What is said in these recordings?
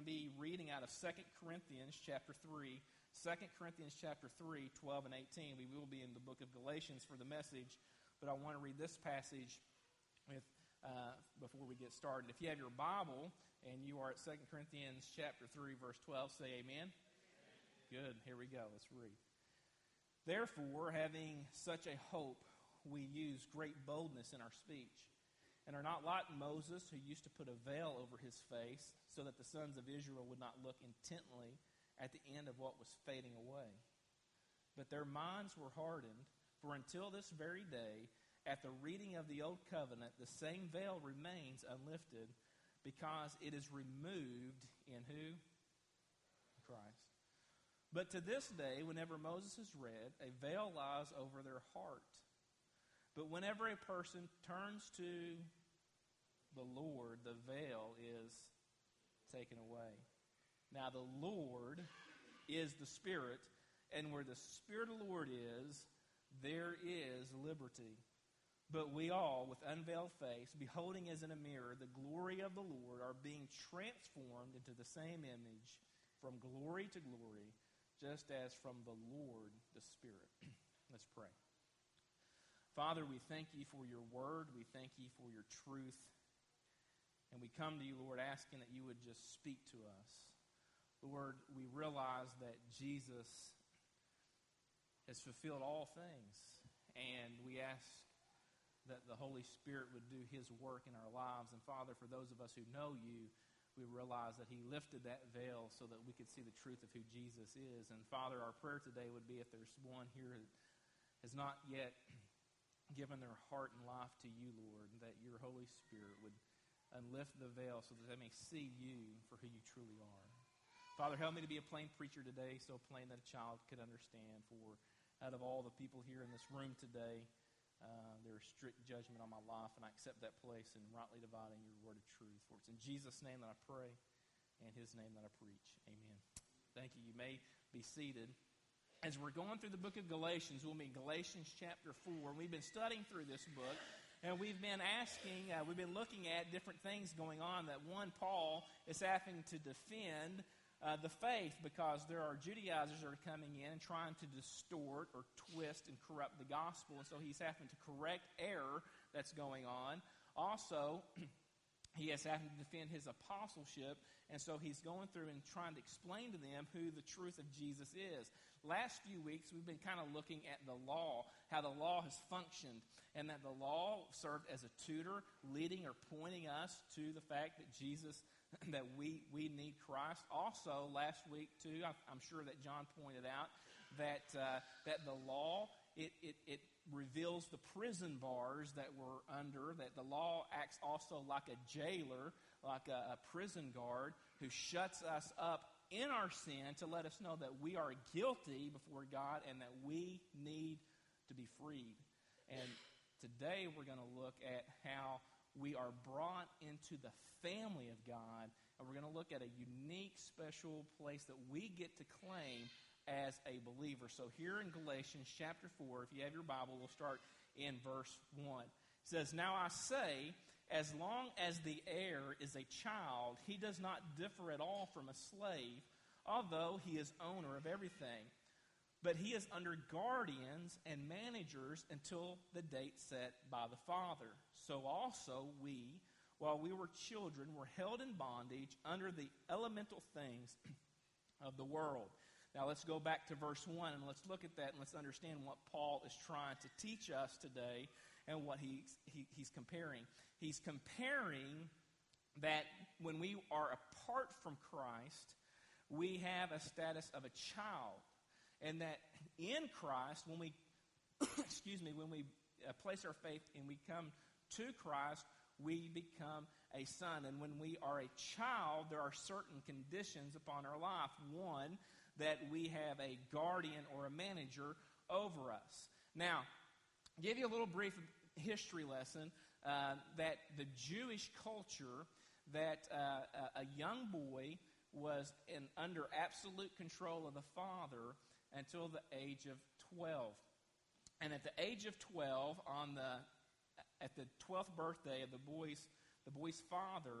be reading out of 2 Corinthians chapter 3. 2 Corinthians chapter 3, 12 and 18. We will be in the book of Galatians for the message, but I want to read this passage before we get started. If you have your Bible and you are at 2 Corinthians chapter 3, verse 12, say amen. Good. Here we go. Let's read. Therefore, having such a hope, we use great boldness in our speech, and are not like Moses, who used to put a veil over his face, so that the sons of Israel would not look intently at the end of what was fading away. But their minds were hardened, for until this very day, at the reading of the Old Covenant, the same veil remains unlifted, because it is removed in who? Christ. But to this day, whenever Moses is read, a veil lies over their heart. But whenever a person turns to the Lord, the veil is taken away. Now the Lord is the Spirit, and where the Spirit of the Lord is, there is liberty. But we all, with unveiled face, beholding as in a mirror the glory of the Lord, are being transformed into the same image from glory to glory, just as from the Lord the Spirit. Let's pray. Father, we thank you for your word. We thank you for your truth. And we come to you, Lord, asking that you would just speak to us. Lord, we realize that Jesus has fulfilled all things. And we ask that the Holy Spirit would do his work in our lives. And Father, for those of us who know you, we realize that he lifted that veil so that we could see the truth of who Jesus is. And Father, our prayer today would be if there's one here who has not yet given their heart and life to you, Lord, that your Holy Spirit would lift the veil so that they may see you for who you truly are. Father, help me to be a plain preacher today, so plain that a child could understand. For out of all the people here in this room today, there is strict judgment on my life, and I accept that place in rightly dividing your word of truth. For it's in Jesus' name that I pray, and his name that I preach. Amen. Thank you. You may be seated. As we're going through the book of Galatians, we'll be in Galatians chapter 4. We've been studying through this book, and we've been we've been looking at different things going on. That one, Paul is having to defend the faith because there are Judaizers that are coming in and trying to distort or twist and corrupt the gospel. And so he's having to correct error that's going on. Also, he is having to defend his apostleship, and so he's going through and trying to explain to them who the truth of Jesus is. Last few weeks, we've been kind of looking at the law, how the law has functioned, and that the law served as a tutor, leading or pointing us to the fact that Jesus, that we need Christ. Also, last week, too, I'm sure that John pointed out that the law, it reveals the prison bars that we're under, that the law acts also like a jailer, like a prison guard who shuts us up in our sin to let us know that we are guilty before God and that we need to be freed. And today we're going to look at how we are brought into the family of God, and we're going to look at a unique, special place that we get to claim as a believer. So here in Galatians chapter 4, if you have your Bible, we'll start in verse 1. It says, "Now I say, as long as the heir is a child, he does not differ at all from a slave, although he is owner of everything. But he is under guardians and managers until the date set by the father. So also we, while we were children, were held in bondage under the elemental things of the world." Now let's go back to verse 1 and let's look at that and let's understand what Paul is trying to teach us today and what he's comparing. He's comparing that when we are apart from Christ, we have a status of a child. And that in Christ, when we when we place our faith and we come to Christ, we become a son. And when we are a child, there are certain conditions upon our life. One, that we have a guardian or a manager over us. Now, I'll give you a little brief history lesson that the Jewish culture, that a young boy was under absolute control of the father until the age of 12. And at the age of 12, at the 12th birthday of the boy's father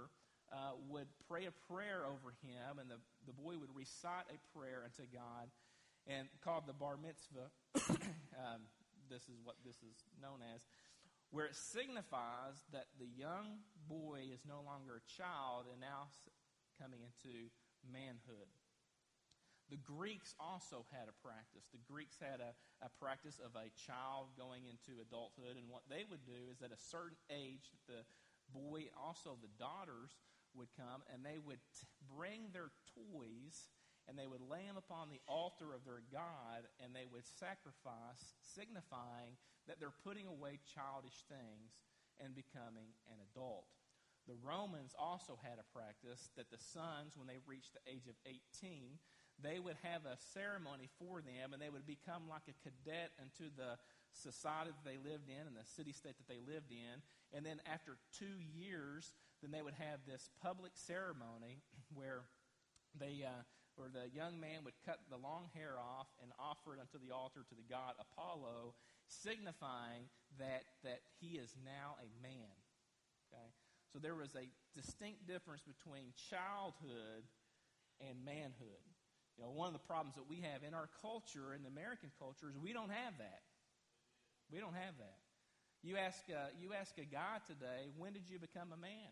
would pray a prayer over him, and the boy would recite a prayer unto God, and called the bar mitzvah. This is what this is known as, where it signifies that the young boy is no longer a child and now coming into manhood. The Greeks also had a practice. The Greeks had a practice of a child going into adulthood, and what they would do is at a certain age, the boy, also the daughters, would come, and they would bring their toys, and they would lay them upon the altar of their god, and they would sacrifice, signifying that they're putting away childish things and becoming an adult. The Romans also had a practice that the sons, when they reached the age of 18, they would have a ceremony for them, and they would become like a cadet into the society that they lived in and the city-state that they lived in. And then after 2 years, then they would have this public ceremony where where the young man would cut the long hair off and offer it unto the altar to the god Apollo, signifying that he is now a man. Okay? So there was a distinct difference between childhood and manhood. You know, one of the problems that we have in our culture, in the American culture, is we don't have that. We don't have that. You ask a guy today, when did you become a man?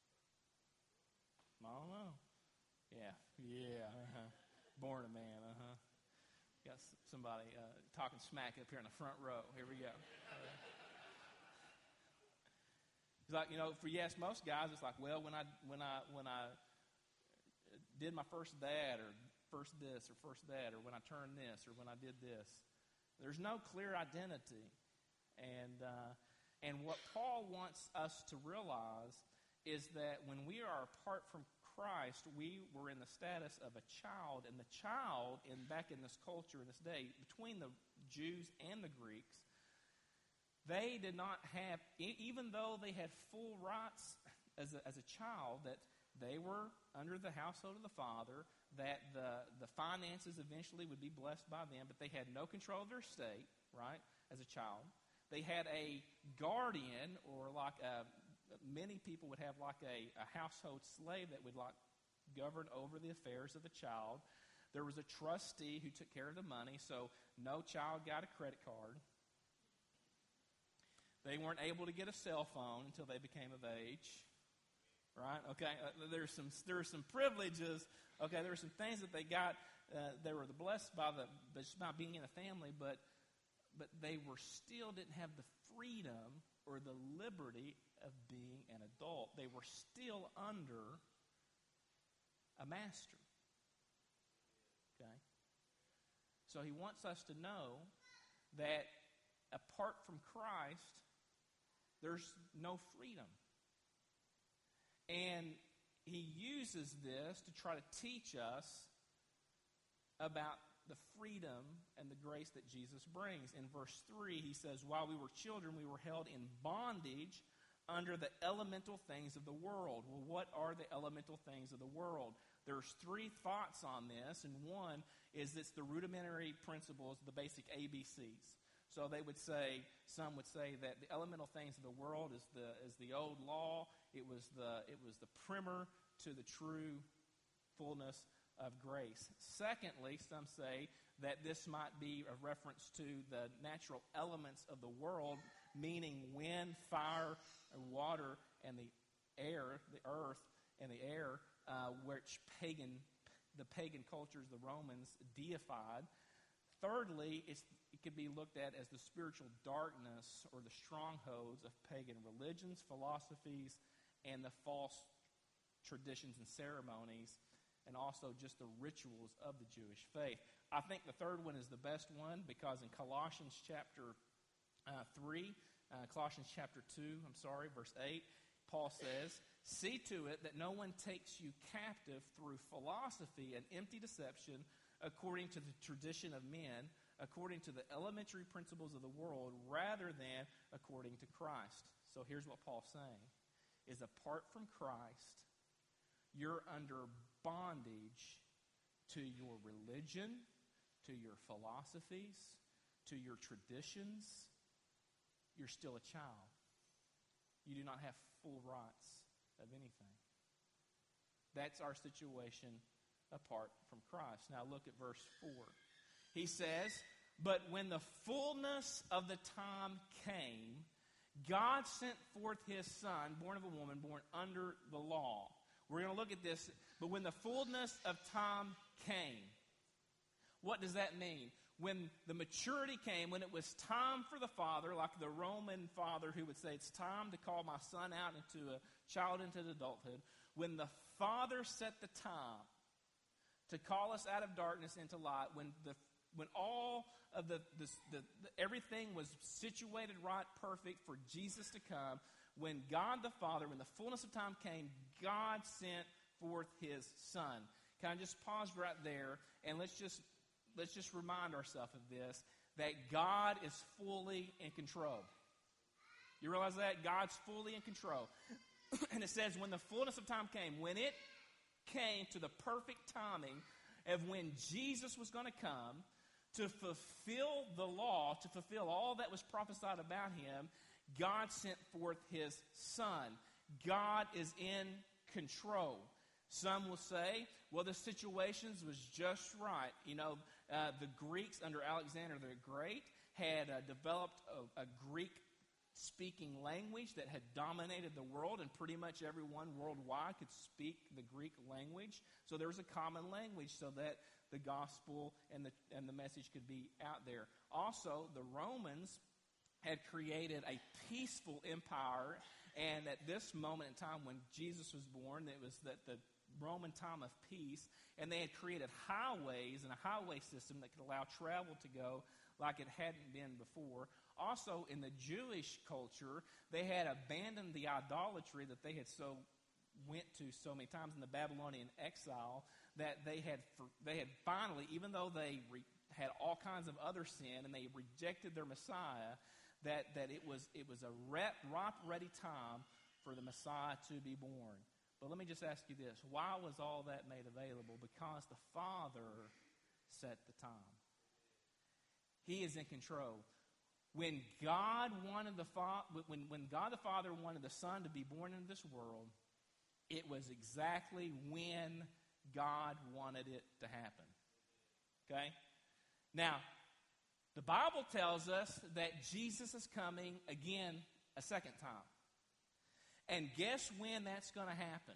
I don't know. Yeah, born a man, Got somebody talking smack up here in the front row. Here we go. It's like, you know, for you ask most guys, it's like, well, when I did my first dad, or first this, or first that, or when I turned this, or when I did this. There's no clear identity. And what Paul wants us to realize is that when we are apart from Christ, we were in the status of a child. And the child, back in this culture, in this day, between the Jews and the Greeks, they did not have, even though they had full rights as a child, that they were under the household of the father, that the finances eventually would be blessed by them, but they had no control of their estate, right, as a child. They had a guardian, or like many people would have like a household slave that would like govern over the affairs of the child. There was a trustee who took care of the money, so no child got a credit card. They weren't able to get a cell phone until they became of age. Right? Okay. There were some privileges. Okay. There were some things that they got. They were blessed by being in a family, but they still didn't have the freedom or the liberty of being an adult. They were still under a master. Okay. So he wants us to know that apart from Christ, there's no freedom. And he uses this to try to teach us about the freedom and the grace that Jesus brings. In verse 3, he says, while we were children, we were held in bondage under the elemental things of the world. Well, what are the elemental things of the world? There's 3 thoughts on this, and one is it's the rudimentary principles, the basic ABCs. So they would say, some would say that the elemental things of the world is the old law. It was the primer to the true fullness of grace. Secondly, some say that this might be a reference to the natural elements of the world, meaning wind, fire, water, and the air, the earth and the air, which the pagan cultures, the Romans, deified. Thirdly, it could be looked at as the spiritual darkness or the strongholds of pagan religions, philosophies, and the false traditions and ceremonies, and also just the rituals of the Jewish faith. I think the third one is the best one, because in Colossians chapter 2, verse 8, Paul says, see to it that no one takes you captive through philosophy and empty deception, according to the tradition of men, according to the elementary principles of the world, rather than according to Christ. So here's what Paul's saying, is apart from Christ, you're under bondage to your religion, to your philosophies, to your traditions. You're still a child. You do not have full rights of anything. That's our situation apart from Christ. Now look at verse 4. He says, "But when the fullness of the time came, God sent forth his Son, born of a woman, born under the law." We're going to look at this. But when the fullness of time came, what does that mean? When the maturity came, when it was time for the father, like the Roman father who would say, "It's time to call my son out into a child into adulthood," when the father set the time to call us out of darkness into light, when all of everything was situated right, perfect for Jesus to come, when God the Father, when the fullness of time came, God sent forth his Son. Can I just pause right there, and let's just remind ourselves of this, that God is fully in control. You realize that? God's fully in control. And it says, when the fullness of time came, when it came to the perfect timing of when Jesus was going to come to fulfill the law, to fulfill all that was prophesied about him, God sent forth his Son. God is in control. Some will say, well, the situations was just right. You know, the Greeks under Alexander the Great had developed a Greek-speaking language that had dominated the world, and pretty much everyone worldwide could speak the Greek language. So there was a common language so that the gospel and the message could be out there. Also, the Romans had created a peaceful empire, and at this moment in time when Jesus was born, it was that the Roman time of peace, and they had created highways and a highway system that could allow travel to go like it hadn't been before. Also, in the Jewish culture, they had abandoned the idolatry that they had went to so many times in the Babylonian exile, that they had finally, even though they had all kinds of other sin and they rejected their Messiah, that it was a ripe, ready time for the Messiah to be born. But let me just ask you this. Why was all that made available? Because the Father set the time. He is in control. When God the Father wanted the Son to be born into this world, it was exactly when God wanted it to happen. Okay? Now, the Bible tells us that Jesus is coming again a second time. And guess when that's going to happen?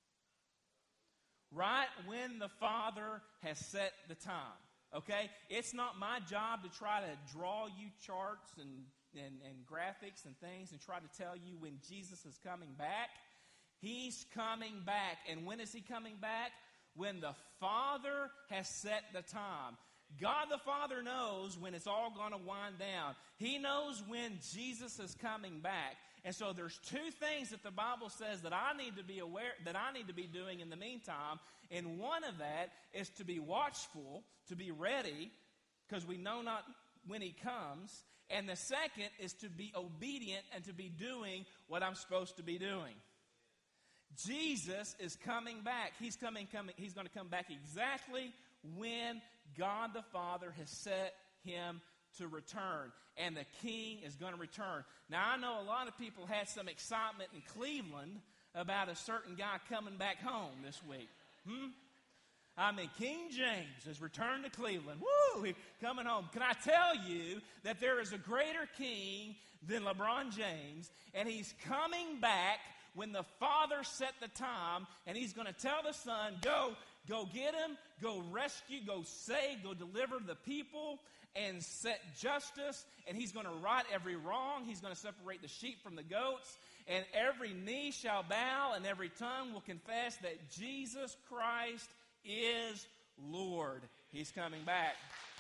Right when the Father has set the time. Okay? It's not my job to try to draw you charts and graphics and things and try to tell you when Jesus is coming back. He's coming back. And when is he coming back? When the Father has set the time. God the Father knows when it's all going to wind down. He knows when Jesus is coming back. And so there's two things that the Bible says that I need to be aware, that I need to be doing in the meantime. And one of that is to be watchful, to be ready, because we know not when he comes. And the second is to be obedient and to be doing what I'm supposed to be doing. Jesus is coming back. He's going to come back exactly when God the Father has set him to return. And the King is going to return. Now, I know a lot of people had some excitement in Cleveland about a certain guy coming back home this week. I mean, King James has returned to Cleveland. Woo! He's coming home. Can I tell you that there is a greater king than LeBron James, and he's coming back when the Father set the time, and he's going to tell the Son, go get him, go rescue, go save, go deliver the people, and set justice, and he's going to right every wrong. He's going to separate the sheep from the goats, and every knee shall bow, and every tongue will confess that Jesus Christ is Lord. He's coming back.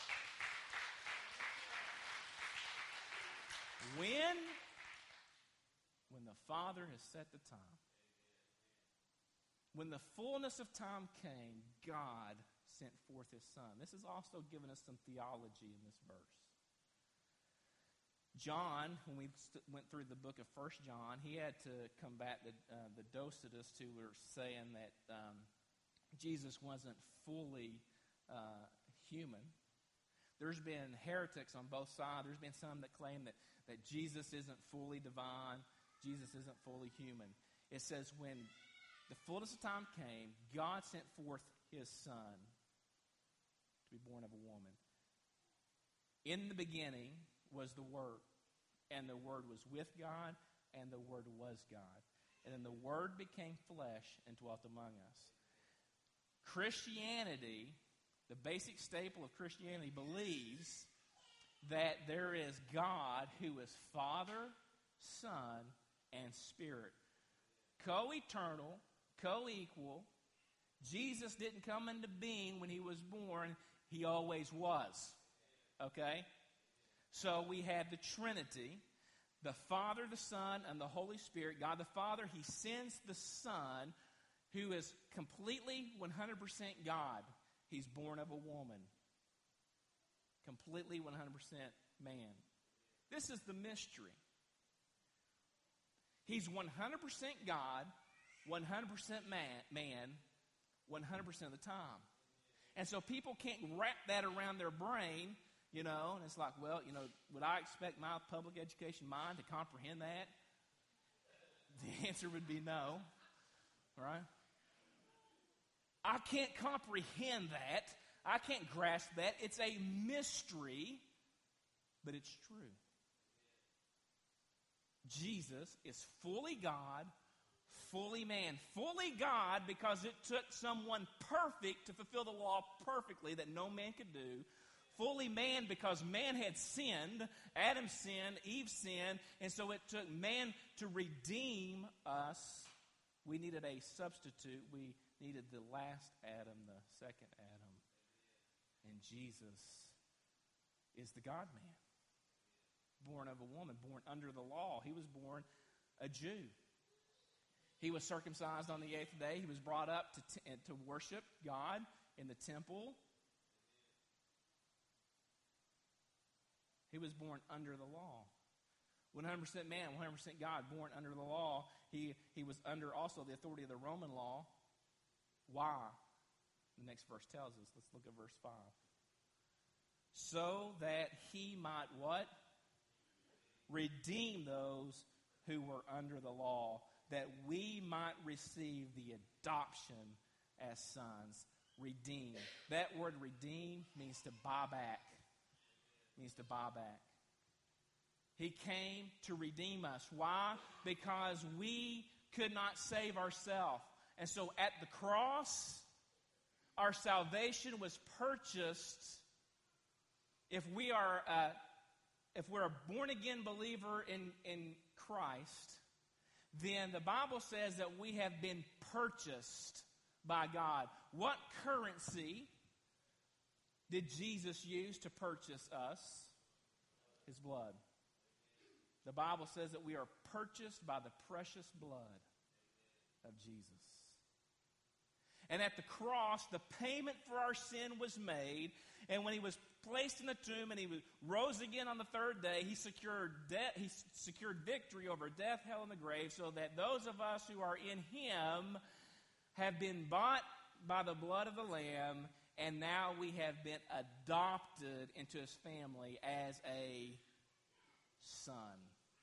When the Father has set the time. When the fullness of time came, God sent forth his Son. This has also given us some theology in this verse. John, when we went through the book of 1 John, he had to combat the Docetists who were saying that Jesus wasn't fully human. There's been heretics on both sides. There's been some that claim that Jesus isn't fully divine. Jesus isn't fully human. It says when the fullness of time came, God sent forth his Son to be born of a woman. In the beginning was the Word, and the Word was with God, and the Word was God. And then the Word became flesh and dwelt among us. Christianity, the basic staple of Christianity, believes that there is God who is Father, Son, and Spirit. Co-eternal, co-equal. Jesus didn't come into being when he was born. He always was. Okay? So we have the Trinity, the Father, the Son, and the Holy Spirit. God the Father, he sends the Son, who is completely 100% God. He's born of a woman. Completely 100% man. This is the mystery. He's 100% God, 100% man, 100% of the time. And so people can't wrap that around their brain, you know, and it's like, well, you know, would I expect my public education mind to comprehend that? The answer would be no, right? I can't comprehend that. I can't grasp that. It's a mystery, but it's true. Jesus is fully God, fully man. Fully God because it took someone perfect to fulfill the law perfectly that no man could do. Fully man because man had sinned. Adam sinned, Eve sinned, and so it took man to redeem us. We needed a substitute. We needed the last Adam, the second Adam. And Jesus is the God-man. Born of a woman, born under the law. He was born a Jew. He was circumcised on the 8th day. He was brought up to worship God in the temple. He was born under the law. 100% man, 100% God, born under the law. He was under also the authority of the Roman law. Why? The next verse tells us. Let's look at verse 5. So that he might what? Redeem those who were under the law, that we might receive the adoption as sons. Redeem. That word redeem means to buy back. Means to buy back. He came to redeem us. Why? Because we could not save ourselves. And so at the cross, our salvation was purchased. If we're a born-again believer in Christ, then the Bible says that we have been purchased by God. What currency did Jesus use to purchase us? His blood. The Bible says that we are purchased by the precious blood of Jesus. And at the cross, the payment for our sin was made. And when he was placed in the tomb and he rose again on the third day, he secured victory over death, hell, and the grave, so that those of us who are in him have been bought by the blood of the Lamb, and now we have been adopted into his family as a son.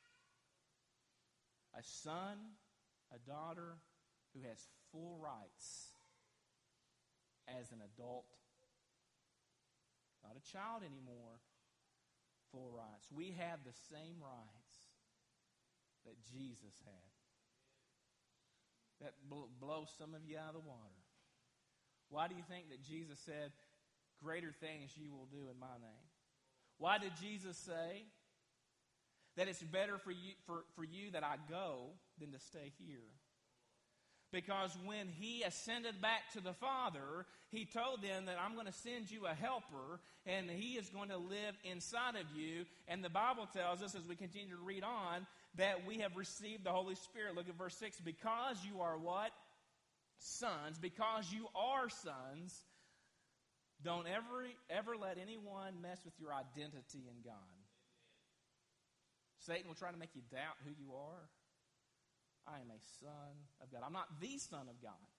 A son, a daughter who has full rights as an adult. Not a child anymore. Full rights. We have the same rights that Jesus had. That blows some of you out of the water. Why do you think that Jesus said, greater things you will do in my name? Why did Jesus say that it's better for you that I go than to stay here? Because when he ascended back to the Father, he told them that I'm going to send you a helper, and he is going to live inside of you. And the Bible tells us, as we continue to read on, that we have received the Holy Spirit. Look at verse 6. Because you are what? Sons. Because you are sons, don't ever let anyone mess with your identity in God. Satan will try to make you doubt who you are. I am a son of God. I'm not the son of God.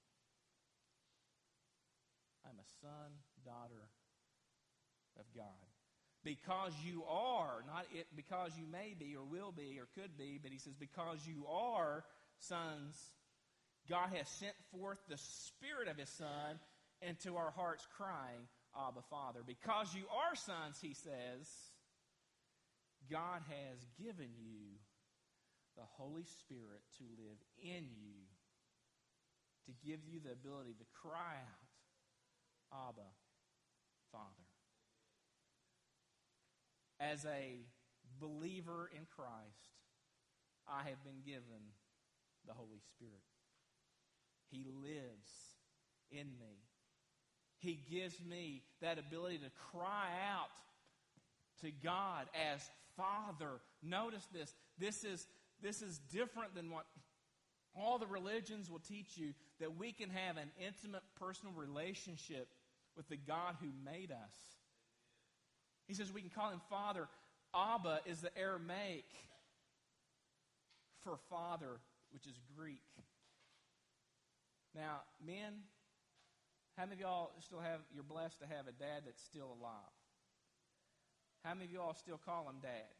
I'm a son, daughter of God. Because you are, not it because you may be or will be or could be, but he says because you are sons, God has sent forth the Spirit of His Son into our hearts, crying, Abba, Father. Because you are sons, he says, God has given you the Holy Spirit to live in you, to give you the ability to cry out, Abba, Father. As a believer in Christ, I have been given the Holy Spirit. He lives in me. He gives me that ability to cry out to God as Father. Notice this. This is different than what all the religions will teach you, that we can have an intimate personal relationship with the God who made us. He says we can call him Father. Abba is the Aramaic for Father, which is Greek. Now, men, how many of y'all you're blessed to have a dad that's still alive? How many of y'all still call him Dad?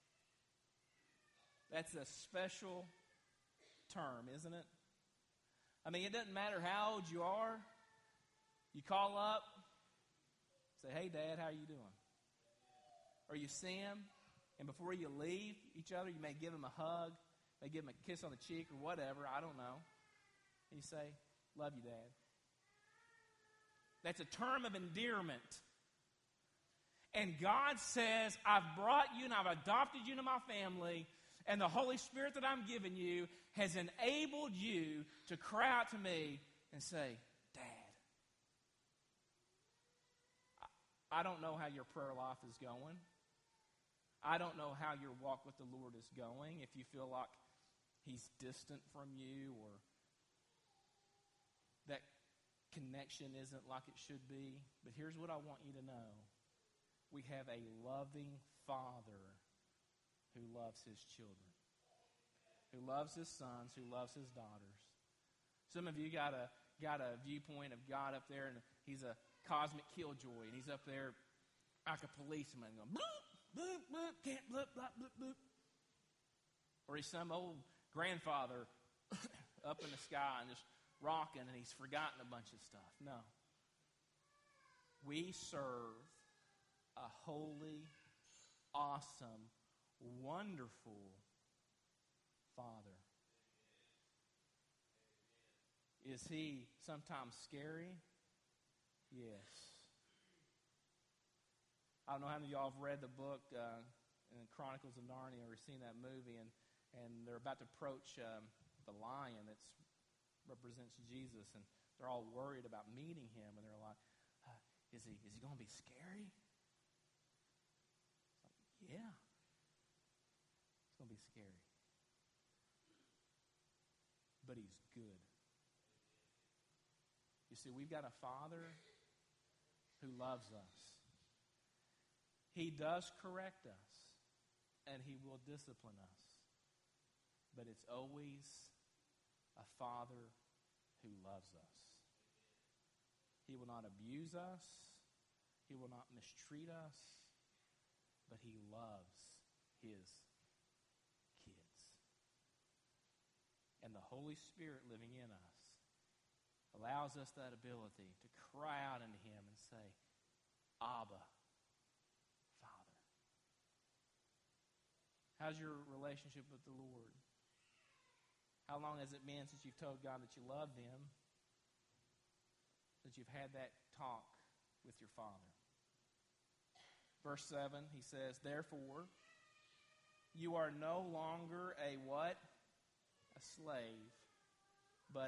That's a special term, isn't it? I mean, it doesn't matter how old you are. You call up, say, hey, Dad, how are you doing? Or you see him, and before you leave each other, you may give him a hug, may give him a kiss on the cheek or whatever, I don't know. And you say, love you, Dad. That's a term of endearment. And God says, I've brought you and I've adopted you into my family, and the Holy Spirit that I'm giving you has enabled you to cry out to me and say, Dad. I don't know how your prayer life is going. I don't know how your walk with the Lord is going, if you feel like he's distant from you or that connection isn't like it should be. But here's what I want you to know. We have a loving Father who loves his children, who loves his sons, who loves his daughters. Some of you got a viewpoint of God up there, and he's a cosmic killjoy, and he's up there like a policeman going, bloop, bloop, bloop, can't bloop, bloop, bloop, bloop. Or he's some old grandfather up in the sky and just rocking, and he's forgotten a bunch of stuff. No. We serve a holy, awesome, wonderful Father. Is he sometimes scary? Yes. I don't know how many of y'all have read the book Chronicles of Narnia or seen that movie, and they're about to approach the lion that represents Jesus, and they're all worried about meeting him, and they're like, is he going to be scary? It's like, yeah. It's going to be scary. But he's good. You see, we've got a Father who loves us. He does correct us, and he will discipline us. But it's always a Father who loves us. He will not abuse us. He will not mistreat us. But he loves his kids. And the Holy Spirit living in us allows us that ability to cry out unto him and say, Abba, Father. How's your relationship with the Lord? How long has it been since you've told God that you love him? Since you've had that talk with your Father? Verse 7, he says, therefore, you are no longer a what? A slave, but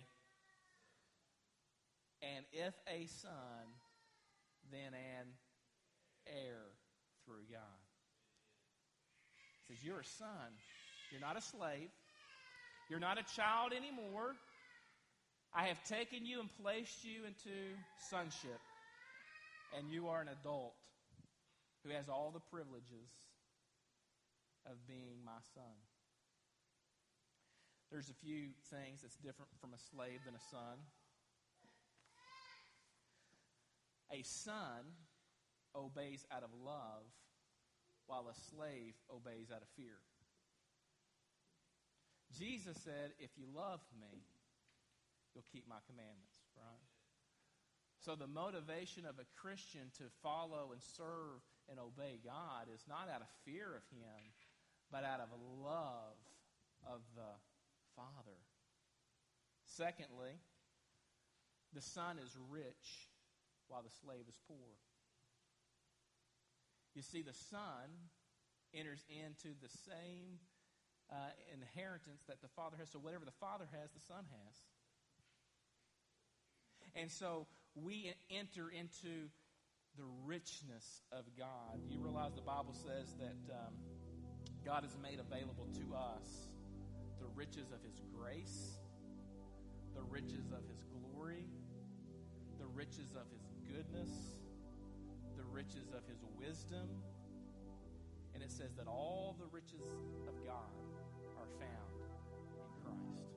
and if a son, then an heir through God. He says, you're a son. You're not a slave. You're not a child anymore. I have taken you and placed you into sonship. And you are an adult who has all the privileges of being my son. There's a few things that's different from a slave than a son. A son obeys out of love, while a slave obeys out of fear. Jesus said, if you love me, you'll keep my commandments, right? So the motivation of a Christian to follow and serve and obey God is not out of fear of him, but out of love of the Father. Secondly, the son is rich while the slave is poor. You see, the son enters into the same inheritance that the father has. So whatever the father has, the son has. And so we enter into the richness of God. You realize the Bible says that God has made available to us the riches of his grace, the riches of his glory, the riches of his goodness, the riches of his wisdom. And it says that all the riches of God are found in Christ.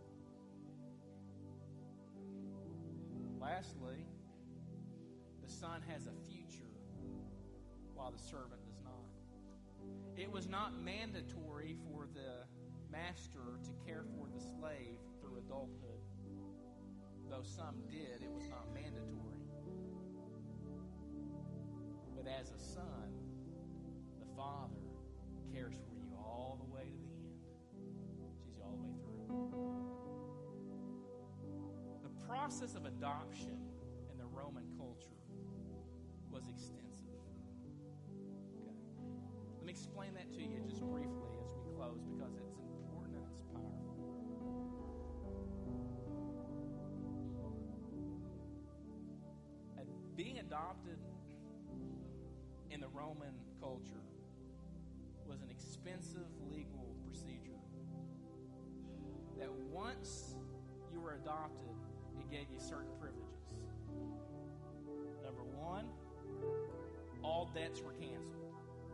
Lastly, the son has a future while the servant does not. It was not mandatory for the master to care for the slave through adulthood. Though some did, it was not mandatory. But as a son, the father cares for you all the way to the end. Sees you all the way through. The process of adoption in the Roman culture was extensive. Okay. Let me explain that to you just briefly as we close, because it's important and it's powerful. Being adopted in the Roman culture was an expensive legal procedure. That once you were adopted, it gave you certain privileges. Number one, all debts were canceled.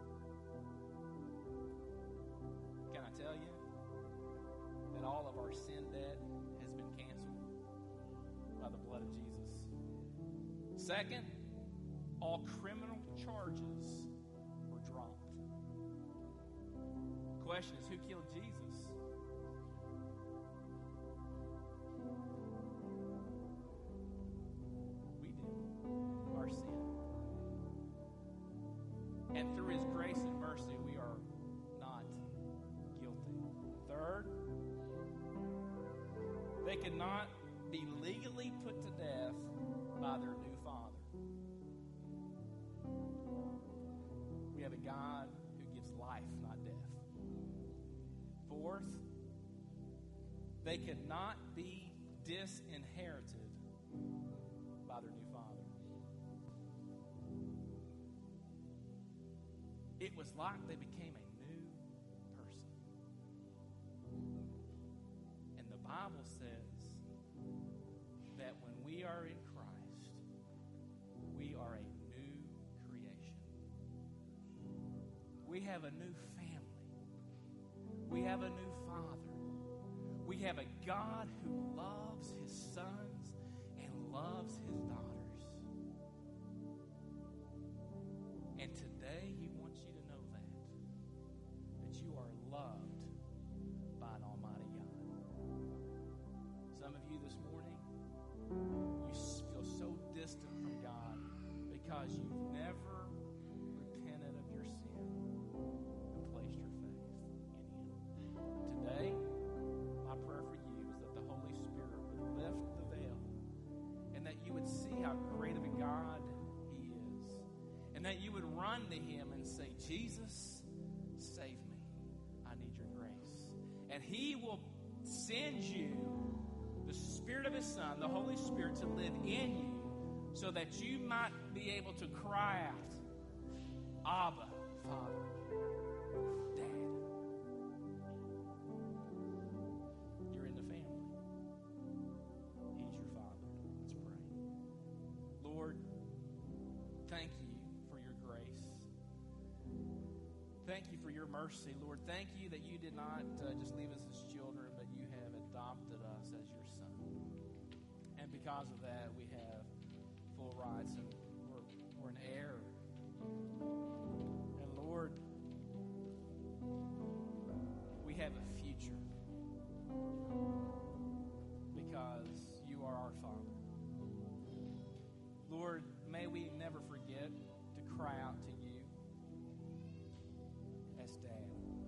Can I tell you that all of our sin debt has been canceled by the blood of Jesus? Second, all criminal charges were dropped. The question is, who killed Jesus? We did. Our sin. And through his grace and mercy, we are not guilty. Third, they could not be legally put to death by their new father. We have a God who gives life, not death. Fourth, they could not be disinherited by their new father. It was like they became a new person. And the Bible says that when we are in Christ, we are a new creation. We have a new family. We have a new father. We have a God who loves his sons and loves his daughters. And today he wants you to know that you are loved by an almighty God. Some of you this morning, you feel so distant from God because you've never repented of your sin and placed your faith in him. Today, my prayer for you is that the Holy Spirit would lift the veil and that you would see how great of a God he is, and that you would run to him and say, Jesus, save me. I need your grace. And he will send you the Spirit of his Son, the Holy Spirit, to live in you so that you might be able to cry out, Abba, Father, Dad. You're in the family. He's your Father. Let's pray. Lord, thank you for your grace. Thank you for your mercy, Lord. Thank you that you did not just leave us as children, but you have adopted us as your son. And because of that, we have full rights, and we're an heir. And Lord, we have a future because you are never forget to cry out to you as Dad.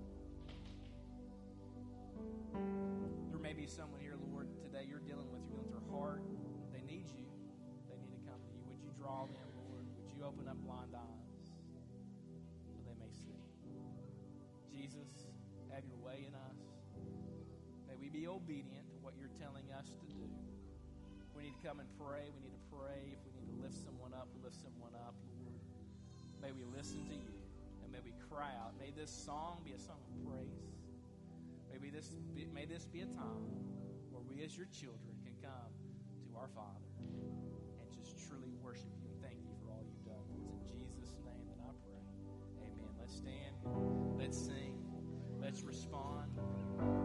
There may be someone here, Lord, today you're dealing with their heart. They need you. They need to come to you. Would you draw them, Lord? Would you open up blind eyes so they may see? Jesus, have your way in us. May we be obedient to what you're telling us to do. If we need to come and pray, we need to pray. If we need to lift someone up, we lift someone up, Lord. May we listen to you, and may we cry out. May this song be a song of praise. May this be a time where we as your children can come to our Father and just truly worship you and thank you for all you've done. It's in Jesus' name that I pray. Amen. Let's stand. Let's sing. Let's respond.